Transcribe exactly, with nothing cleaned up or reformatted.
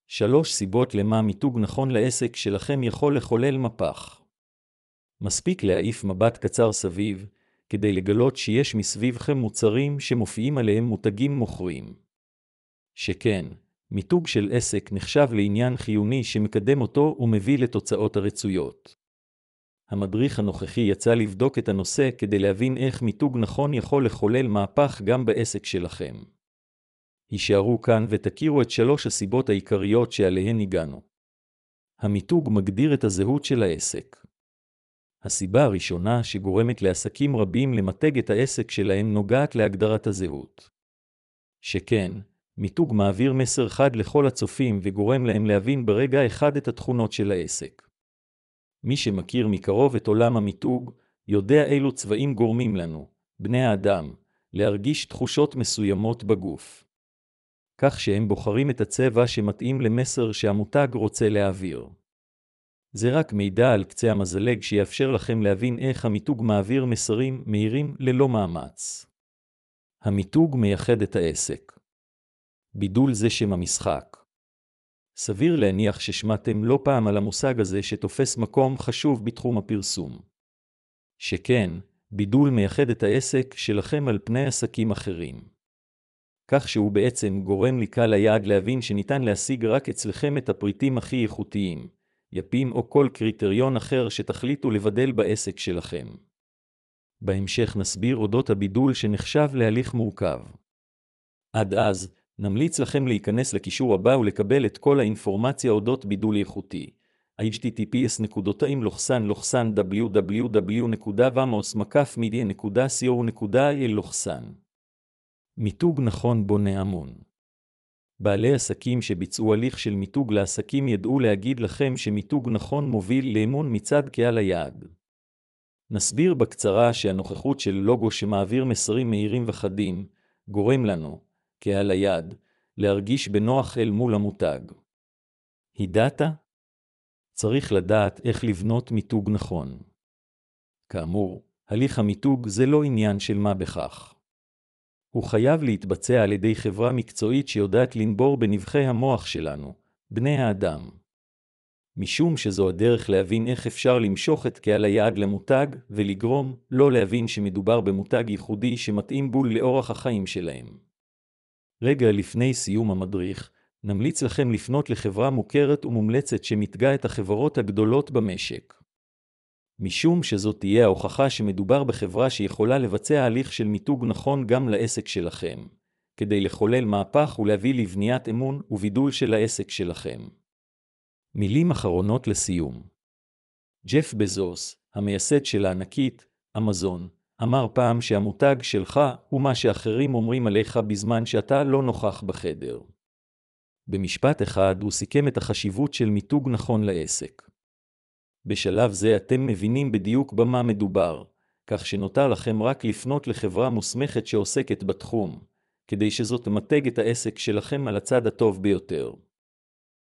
שלוש סיבות למה מיתוג נכון לעסק שלכם יכול לחולל מהפך. מספיק להעיף מבט קצר סביב, כדי לגלות שיש מסביבכם מוצרים שמופיעים עליהם מותגים מוכרים. שכן, מיתוג של עסק נחשב לעניין חיוני שמקדם אותו ומביא לתוצאות הרצויות. המדריך הנוכחי יצא לבדוק את הנושא כדי להבין איך מיתוג נכון יכול לחולל מהפך גם בעסק שלכם. הישארו כאן ותכירו את שלוש הסיבות העיקריות שעליהן הגענו. המיתוג מגדיר את הזהות של העסק. הסיבה הראשונה שגורמת לעסקים רבים למתג את העסק שלהם נוגעת להגדרת הזהות. שכן, מיתוג מעביר מסר חד לכל הצופים וגורם להם להבין ברגע אחד את התכונות של העסק. מי שמכיר מקרוב את עולם המיתוג, יודע אילו צבעים גורמים לנו, בני האדם, להרגיש תחושות מסוימות בגוף. כך שהם בוחרים את הצבע שמתאים למסר שהמותג רוצה להעביר. זה רק מידע על קצה המזלג שיאפשר לכם להבין איך המיתוג מעביר מסרים מהירים ללא מאמץ. המיתוג מייחד את העסק. בידול זה שם המשחק. סביר להניח ששמעתם לא פעם על המושג הזה שתופס מקום חשוב בתחום הפרסום. שכן, בידול מייחד את העסק שלכם על פני עסקים אחרים. כך שהוא בעצם גורם לקהל היעד להבין שניתן להשיג רק אצלכם את הפריטים הכי איכותיים, יפים או כל קריטריון אחר שתחליטו לבדל בעסק שלכם. בהמשך נסביר אודות הבידול שנחשב להליך מורכב. עד אז, נמליץ לכם להיכנס לקישור הבא ולקבל את כל האינפורמציה אודות בידול איכותי. אייץ' טי טי פי אס דאבליו דאבליו דאבליו נקודה ואמוס מקף מידיה נקודה סי או נקודה איי אל. מיתוג נכון בונה אמון. בעלי עסקים שביצעו הליך של מיתוג לעסקים ידעו להגיד לכם שמיתוג נכון מוביל לאמון מצד קהל היעד. נסביר בקצרה שהנוכחות של לוגו שמעביר מסרים מהירים וחדים, גורם לנו, קהל היעד, להרגיש בנוח אל מול המותג. הידעת? צריך לדעת איך לבנות מיתוג נכון. כאמור, הליך המיתוג זה לא עניין של מה בכך. הוא חייב להתבצע על ידי חברה מקצועית שיודעת לנבור בנבחי המוח שלנו, בני האדם. משום שזו הדרך להבין איך אפשר למשוך את קהל היעד למותג ולגרום לא להבין שמדובר במותג ייחודי שמתאים בול לאורח החיים שלהם. רגע לפני סיום המדריך, נמליץ לכם לפנות לחברה מוכרת ומומלצת שמתגה את החברות הגדולות במשק. משום שזאת תהיה ההוכחה שמדובר בחברה שיכולה לבצע הליך של מיתוג נכון גם לעסק שלכם, כדי לחולל מהפך ולהביא לבניית אמון ובידול של העסק שלכם. מילים אחרונות לסיום. ג'ף בזוס, המייסד של הענקית, אמזון, אמר פעם שהמותג שלך הוא מה שאחרים אומרים עליך בזמן שאתה לא נוכח בחדר. במשפט אחד הוא סיכם את החשיבות של מיתוג נכון לעסק. בשלב זה אתם מבינים בדיוק במה מדובר, כך שנותר לכם רק לפנות לחברה מוסמכת שעוסקת בתחום, כדי שזאת תמתג את העסק שלכם על הצד הטוב ביותר.